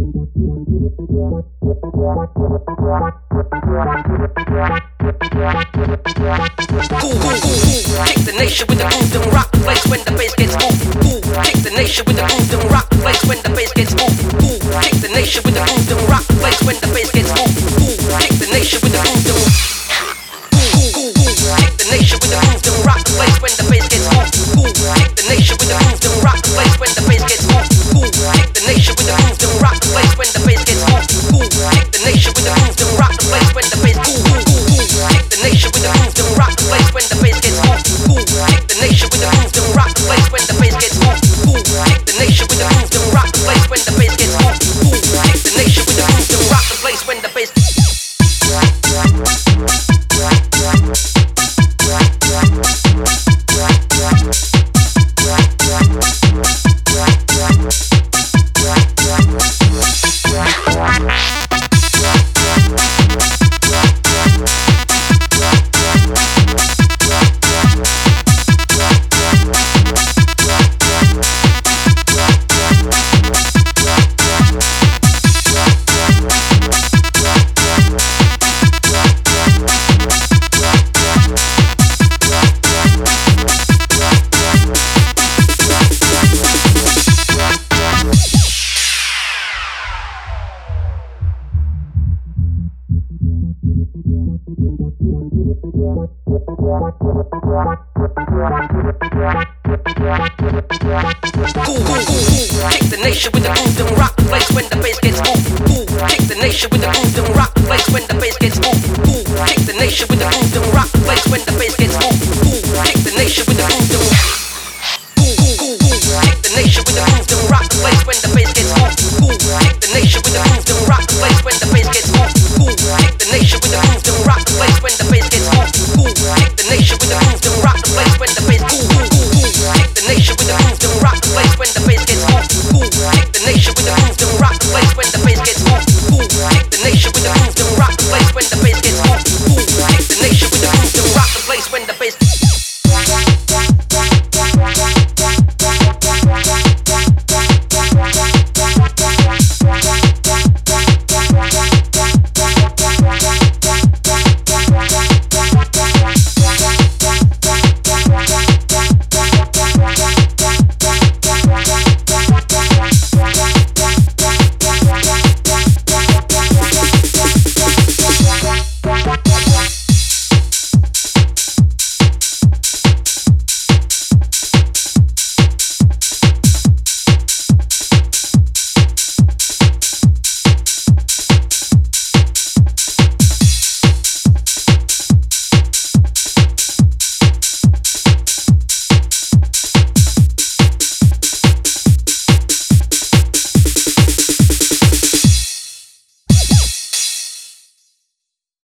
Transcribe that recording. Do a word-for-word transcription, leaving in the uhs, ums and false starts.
Kick the nation with the groove, then rock the place when the bass gets moved. Ooh, kick the nation with the groove, then rock the place when the bass gets moved. Ooh, kick the nation with the groove, then rock the place when the bass gets moved. Ooh, kick the nation with the groove, then kick the nation with the groove, then rock the place when the bass gets moved. Ooh, kick the nation with the groove, then rock the place when the bass gets moved. Ooh, kick the nation with the groove, then rock the place when the bass gets moved. Ooh, kick the nation with the groove, then rock the place when the bass gets moved. Kick the nation with the groove, then rock the place when the bass gets moved. Ooh, kick the nation with the groove, then rock the place when the bass gets moved. Ooh, kick the nation with the groove, then rock the place when the bass gets moved. Ooh, kick the nation with the groove, then rock the place when the bass gets moved. Kick the nation with the groove, then rock the place when the bass gets moved. Ooh, kick the nation with the groove, then rock the place when the bass gets moved. Ooh, kick the nation with the groove, then rock the place when the bass gets moved. Ooh, kick the nation with the groove, then kick the nation with the groove, then rock the place when the bass gets moved. Ooh, kick the nation with the groove, then rock the place when the bass gets moved. Ooh, kick the nation with the groove, then rock the place when the bass gets moved. Ooh, kick the nation with the groove, then rock the place when the bass. Ooh, kick the nation with the groove, then rock the place when the bass gets moved. Ooh, kick the nation with the groove, then rock the place when the